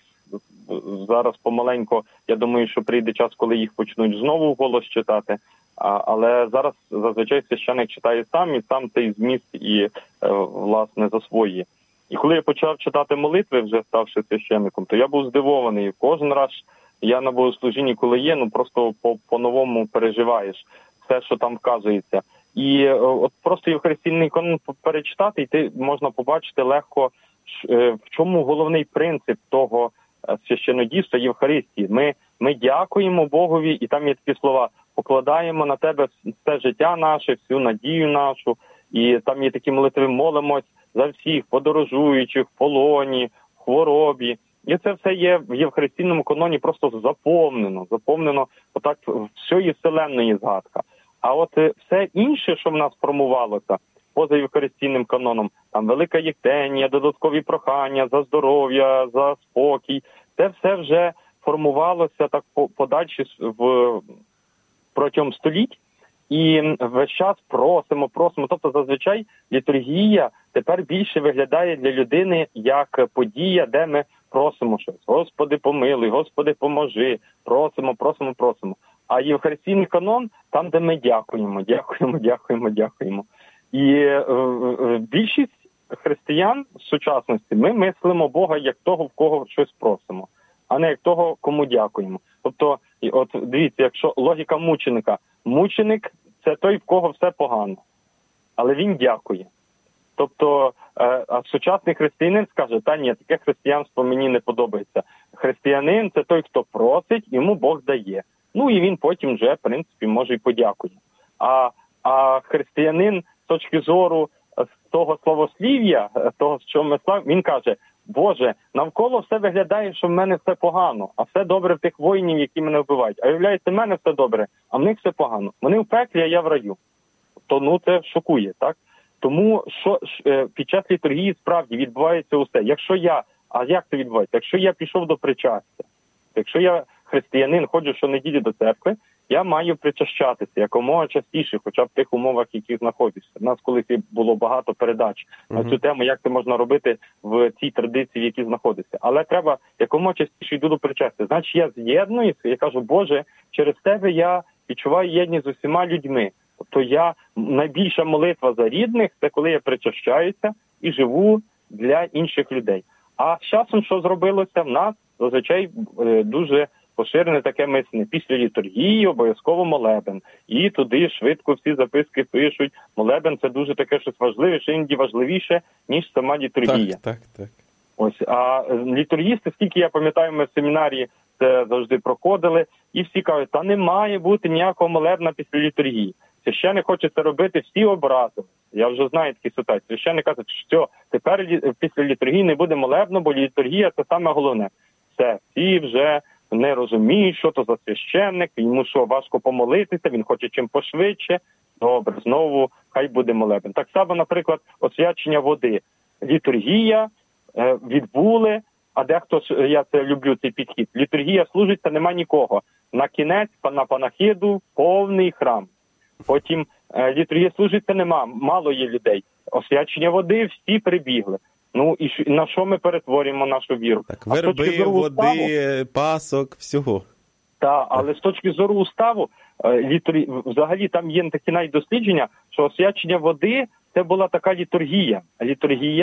зараз помаленько, я думаю, що прийде час, коли їх почнуть знову вголос читати. А, але зараз зазвичай священик читає сам, і сам цей зміст і, е, власне, засвоює. І коли я почав читати молитви, вже ставши священником, то я був здивований. Кожен раз я на богослужінні, коли є, ну просто по, по-новому переживаєш все, що там вказується. І е, от просто Євхаристійний канон перечитати, і ти можна побачити легко, е, в чому головний принцип того е, священнодійства Євхаристії. Ми, ми дякуємо Богові, і там є такі слова: покладаємо на тебе все життя наше, всю надію нашу. І там є такі молитви: молимось за всіх подорожуючих, в полоні, в хворобі. І це все є в Євхаристійному каноні просто заповнено, заповнено отак всієї вселенної згадка. А от все інше, що в нас формувалося поза Євхаристійним каноном, там велика єктенія, додаткові прохання за здоров'я, за спокій, це все вже формувалося так подальше в протягом століть. І весь час просимо, просимо. Тобто зазвичай літургія тепер більше виглядає для людини як подія, де ми просимо щось. Господи, помилуй, Господи, поможи. Просимо, просимо, просимо. А Євхаристійний канон там, де ми дякуємо, дякуємо, дякуємо, дякуємо. І е, е, більшість християн в сучасності, ми мислимо Бога як того, в кого щось просимо, а не як того, кому дякуємо. Тобто, от дивіться, якщо логіка мученика, мученик – це той, в кого все погано, але він дякує. Тобто, е, а сучасний християнин скаже: та ні, таке християнство мені не подобається. Християнин – це той, хто просить, йому Бог дає. Ну і він потім вже, в принципі, може й подякує. А, а християнин з точки зору з того словослів'я, того, що ми славимо, він каже: Боже, навколо все виглядає, що в мене все погано, а все добре в тих воїнів, які мене вбивають. А виявляється, в мене все добре, а в них все погано. Вони в пеклі, а я в раю. То, ну, це шокує, так? Тому що під час літургії справді відбувається усе. Якщо я, а як це відбувається? Якщо я пішов до причастя, якщо я християнин, ходжу щонеділі до церкви, я маю причащатися якомога частіше, хоча б в тих умовах, в яких знаходжуся. У нас колись було багато передач uh-huh. на цю тему, як це можна робити в цій традиції, в якій знаходиться. Але треба якомога частіше йду до причастя. Значить, я з'єднуюся, я кажу: Боже, через тебе я відчуваю єдність з усіма людьми. Тобто я, найбільша молитва за рідних – це коли я причащаюся і живу для інших людей. А з часом що зробилося? В нас зазвичай дуже поширене таке мислення: після літургії обов'язково молебен. І туди швидко всі записки пишуть. Молебен – це дуже таке щось важливе, ще іноді важливіше, ніж сама літургія. Так, так, так. Ось, а літургісти, скільки я пам'ятаю, ми в семінарії це завжди проходили, і всі кажуть: та не має бути ніякого молебна після літургії. Священник хоче це робити, всі образили. Я вже знаю такі ситуації. Священник каже, що тепер після літургії не буде молебну, бо літургія – це саме головне. Все, всі вже не розуміють, що то за священник, йому що, важко помолитися, він хоче чим пошвидше. Добре, знову хай буде молебен. Так само, наприклад, освячення води. Літургія е, відбули, а дехто, я це люблю, цей підхід. Літургія служиться, нема нікого. На кінець, на панахиду, повний храм. Потім е, літургія служиться, нема, мало є людей. Освячення води, всі прибігли. Ну і ш, на що ми перетворюємо нашу віру? Так, верби, води, уставу, пасок, всього. Так, але з точки зору уставу, е, літурі... взагалі там є такі навіть дослідження, що освячення води – це була така літургія. Літургія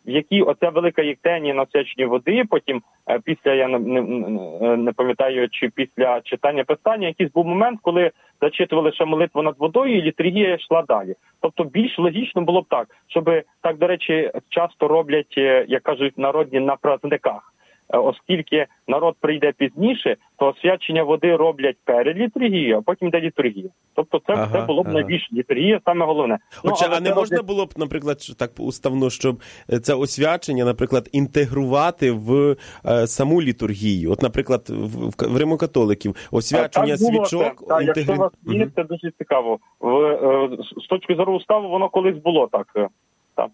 в якій оця велика єктенія на освяченні води, потім е, після, я не, не, не пам'ятаю, чи після читання Писання, якийсь був момент, коли зачитували ще молитву над водою, і літургія йшла далі. Тобто більш логічно було б так, щоб, так, до речі, часто роблять, як кажуть народні, на праздниках. Оскільки народ прийде пізніше, то освячення води роблять перед літургією, а потім йде літургія. Тобто це, ага, це було б ага. найбільш літургія, саме головне. Хоча, ну, а не можна було б, наприклад, так уставно, щоб це освячення, наприклад, інтегрувати в е, саму літургію? От, наприклад, в, в римокатоликів освячення так було, свічок... Це, так, інтегр... Якщо у вас є, угу. це дуже цікаво. В, е, з точки зору уставу, воно колись було так. так.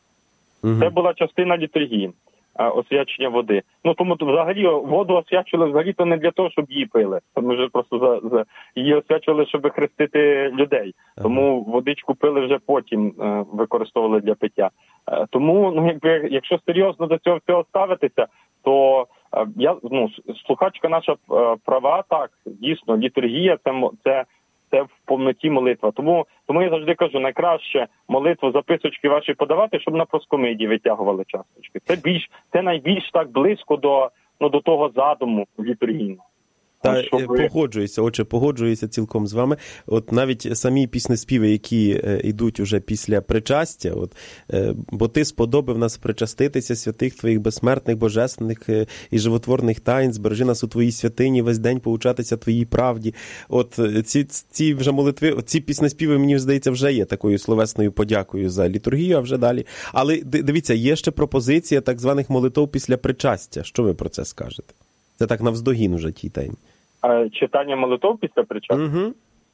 Угу. Це була частина літургії. Освячення води. Ну, тому взагалі воду освячували взагалі-то не для того, щоб її пили. Ми вже просто за, за її освячували, щоб хрестити людей. Тому ага. водичку пили вже потім, е, використовували для пиття. Е, тому, ну, якби, якщо серйозно до цього всього ставитися, то е, я, ну, слухачка наша е, права, так, дійсно, літургія це, це це в повноті молитва. Тому, тому я завжди кажу, найкраще молитву, записочки ваші подавати, щоб на проскомиді витягували часточки. Це більш, це найбільш так близько до, ну, до того задуму літургійного. Та ви... погоджуюся, отже, погоджуюся цілком з вами. От навіть самі піснеспіви, які е, йдуть уже після причастя, от, е, бо ти сподобав нас причаститися святих твоїх безсмертних, божественних е, і животворних тайн, збережи нас у твоїй святині, весь день поучатися твоїй правді. От е, ці, ці вже молитви, ці піснеспіви, мені здається, вже є такою словесною подякою за літургію, а вже далі. Але дивіться, є ще пропозиція так званих молитов після причастя. Що ви про це скажете? Це так навздогін вже тій темі. Читання молитов після причастя? Угу.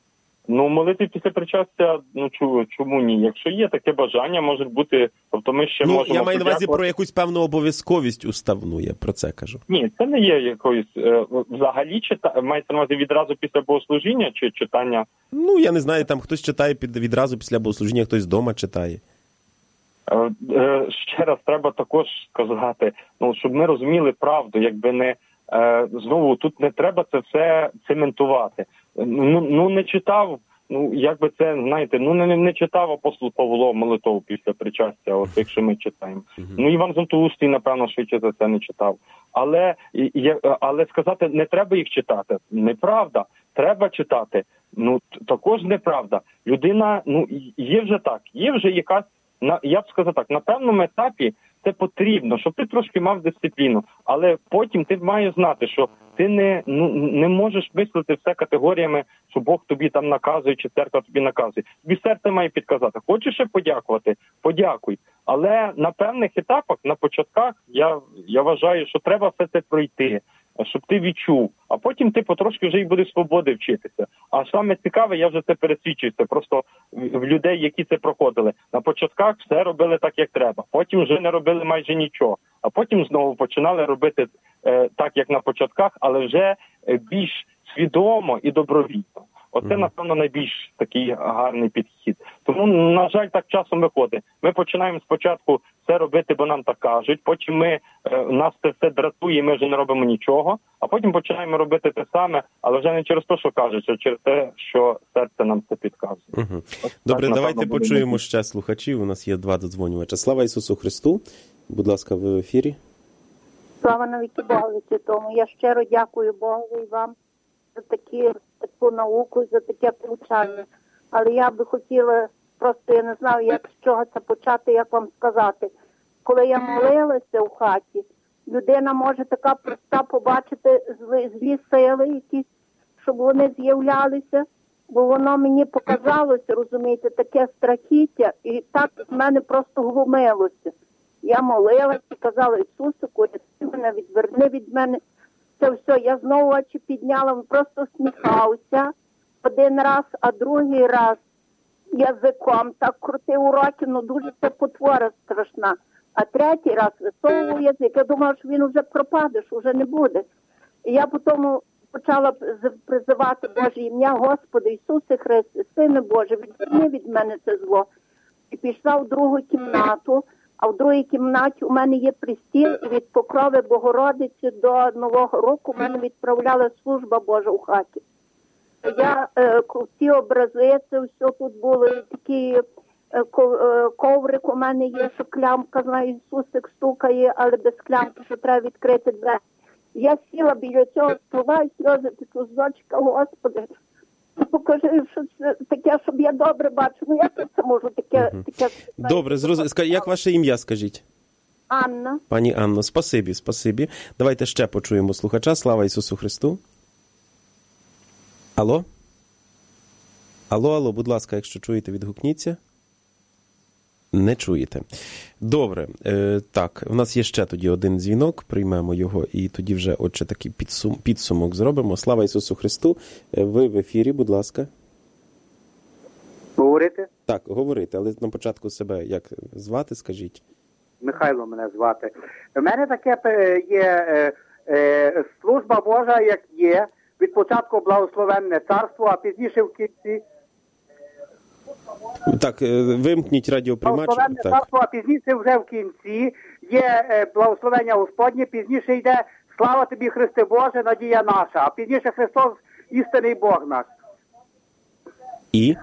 Ну, молитви після причастя, ну, чому ні? Якщо є таке бажання, може бути, тобто ми ще ну, можемо... Ну, я маю на увазі про якусь певну обов'язковість уставну, я про це кажу. Ні, це не є якоюсь... Взагалі, чита... мається на увазі відразу після богослужіння чи читання? Ну, я не знаю, там хтось читає під... відразу після богослужіння, хтось вдома читає. Ще раз треба також сказати, ну, щоб ми розуміли правду, якби не... Знову, тут не треба це все цементувати. Ну, ну не читав, ну, як би це, знаєте, ну, не, не читав апостол Павло молитов після причастя, от якщо ми читаємо. Uh-huh. Ну, Іван Златоустий, напевно, швидше за це не читав. Але, але сказати, не треба їх читати. Неправда. Треба читати. Ну, також неправда. Людина, ну, є вже так, є вже якась, я б сказав так, на певному етапі це потрібно, щоб ти трошки мав дисципліну. Але потім ти маєш знати, що ти не, ну, не можеш мислити все категоріями, що Бог тобі там наказує, чи церква тобі наказує. Тобі серце має підказати. Хочеш ще подякувати? Подякуй. Але на певних етапах, на початках, я, я вважаю, що треба все це пройти, щоб ти відчув. А потім ти потрошки вже й будеш свободи вчитися. А саме цікаве, я вже це пересвідчуюся, просто в людей, які це проходили. На початках все робили так, як треба. Потім вже не робили майже нічого. А потім знову починали робити е, так, як на початках, але вже більш свідомо і добровільно. Оце, mm-hmm. напевно, найбільш такий гарний підхід. Тому, на жаль, так часом виходить. Ми починаємо спочатку все робити, бо нам так кажуть, потім ми, е, нас це все дратує, ми вже не робимо нічого, а потім починаємо робити те саме, але вже не через те, що кажуть, а через те, що серце нам це підказує. Mm-hmm. Ось, Добре, так, давайте напевно, почуємо буде... ще слухачів. У нас є два додзвонювача. Слава Ісусу Христу. Будь ласка, ви в ефірі. Слава навіки Богові Святому. Я щиро дякую Богові і вам за такі, таку науку, за таке повчання. Але я би хотіла, просто я не знаю, як з чого це почати, як вам сказати. Коли я молилася в хаті, людина може така проста побачити злі, злі сили якісь, щоб вони з'являлися, бо воно мені показалося, розумієте, таке страхіття, і так з мене просто глумилося. Я молилася і казала, Ісусику, ти мене відверни від мене. Це все, я знову очі підняла, він просто сміхався один раз, а другий раз язиком так крутив у роті, ну дуже це потвора страшна. А третій раз висовував язик, я думала, що він вже пропаде, що вже не буде. І я потім почала призивати Боже ім'я, Господи, Ісусе Христе, Сине Боже, відверни від мене це зло. І пішла в другу кімнату, а в другій кімнаті у мене є пристіл, і від Покрови Богородиці до Нового року мене відправляла служба Божа у хаті. Я, е, ці образи, це все тут були такі е, ко- е, коврик у мене є, що клямка, знаю, Ісусик стукає, але без клямки, що треба відкрити двері. Я сіла біля цього стола і сльози течуть з очка, Господи, покажи, що це таке, щоб я добре бачу. Ну, як я це можу таке... Мгм. таке Добре, зрозуміло. Ска- Як ваше ім'я, скажіть? Анна. Пані Анно, спасибі, спасибі. Давайте ще почуємо слухача. Слава Ісусу Христу. Алло? Алло, алло, будь ласка, якщо чуєте, відгукніться. Не чуєте. Добре. Е, так, у нас є ще тоді один дзвінок, приймемо його, і тоді вже, отже, такий підсум, підсумок зробимо. Слава Ісусу Христу. Е, ви в ефірі, будь ласка. Говорити? Так, говорите, але на початку себе як звати, скажіть. Михайло мене звати. У мене таке е, є е, е, служба Божа, як є, від початку благословенне царство, а пізніше в кінці Так, е, вимкніть радіоприймач. благословенне Так. царство, а пізніше вже в кінці є е, благословення Господнє, пізніше йде слава тобі, Христе Боже, надія наша, а пізніше Христос істинний Бог наш. І?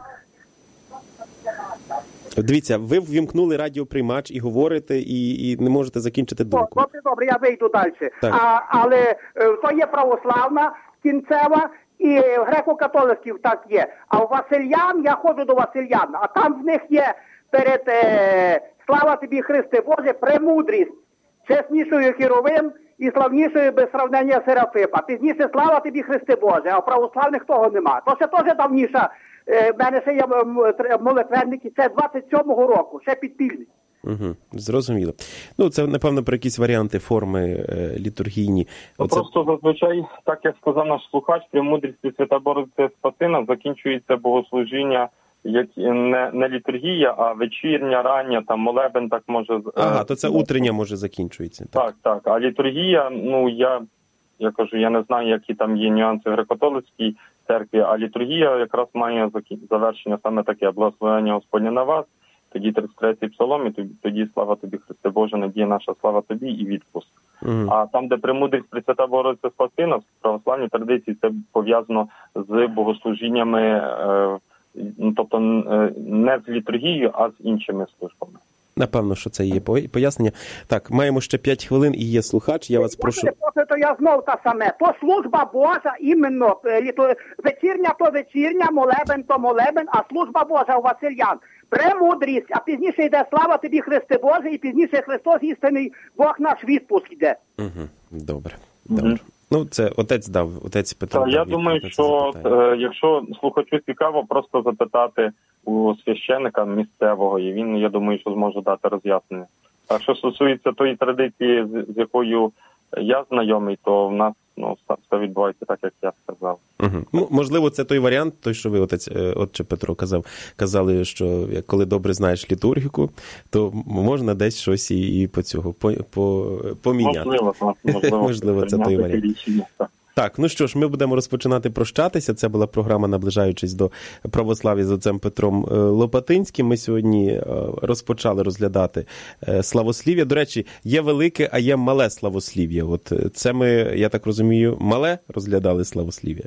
Дивіться, ви ввімкнули радіоприймач і говорите, і, і не можете закінчити О, думку. добре, добре, я вийду далі. Так. А, але е, то є православна, кінцева і греко-католиків так є. А у Васильян, я ходжу до Васильян, а там в них є перед е, слава тобі, Христе Боже, премудрість, чеснішою Херовим і славнішою без сравнення Серафипа. Пізніше слава тобі, Христе Боже, а у православних того нема. То ще теж давніша, е, в мене ще є м, тр- молитвенники, це двадцять сьомого року, ще підпільний. Угу, зрозуміло. Ну, це, напевно, про якісь варіанти форми е, літургійні. Ну, Оце... Просто зазвичай, так як сказав наш слухач, премудрість Свята Богородиця Спасина закінчується богослужіння, як не, не літургія, а вечірня, рання, там молебен так може... Ага, е, то це утрення може закінчується. Так. Так, так. А літургія, ну я, я кажу, я не знаю, які там є нюанси в греко-католицькій церкві, а літургія якраз має закі- завершення саме таке: благословення Господнє на вас, тоді тридцять третій псалом, і тоді, тоді слава тобі, Христе Боже, надія наша, слава тобі і відпуск. Угу. А там, де премудрість Пресвята Богородиця Спасина, в православній традиції це пов'язано з богослужіннями, е, ну, тобто е, не з літургією, а з іншими службами. Напевно, що це є пояснення. Так, маємо ще п'ять хвилин і є слухач. Я вас прошу. То, то я знов та саме. То служба Божа, іменно, е, літо- вечірня то вечірня, молебен то молебен, а служба Божа у Васильян. Премудрість, а пізніше йде слава тобі, Христе Боже, і пізніше Христос істинний Бог наш відпуск йде. Угу. Добре, добре. Ну, це отець дав, отець Петро. Так, дав я відповідь думаю, на це що запитання. е, якщо слухачу цікаво, просто запитати у священика місцевого, і він, я думаю, що зможе дати роз'яснення. А що стосується тої традиції, з, з якою я знайомий, то в нас ну, все- все відбувається так, як я сказав. Угу. Ну, можливо, це той варіант, той, що ви, отець, е, отче Петро, казав, казали, що як коли добре знаєш літургіку, то можна десь щось і, і по цього по, по, поміняти. Можливо, так, можливо, Можливо, це той прийняти варіант. рішення, так. Так, ну що ж, ми будемо розпочинати прощатися. Це була програма «Наближаючись до православ'я» з отцем Петром е, Лопатинським. Ми сьогодні е, розпочали розглядати е, славослів'я. До речі, є велике, а є мале славослів'я. От е, це ми, я так розумію, мале розглядали славослів'я.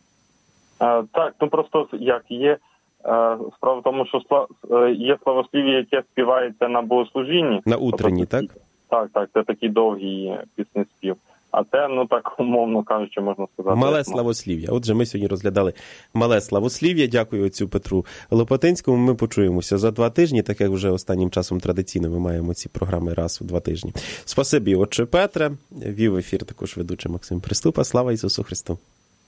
А, так, ну просто як є е, справа в тому, що сла- е, є славослів'я, яке співається на богослужінні. На утренні, Тобто, так? Так, так, це такий довгий пісний спів. А це, ну так, умовно кажучи, можна сказати. Мале як славослів'я. Отже, ми сьогодні розглядали мале славослів'я. Дякую отцю Петру Лопатинському. Ми почуємося за два тижні, так як вже останнім часом традиційно ми маємо ці програми раз у два тижні. Спасибі, отче Петре. Вів ефір також ведучий Максим Приступа. Слава Ісусу Христу!